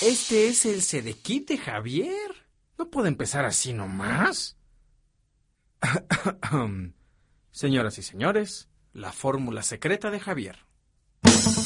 Este es el Sedekit de Javier. No puede empezar así nomás. Señoras y señores, la fórmula secreta de Javier.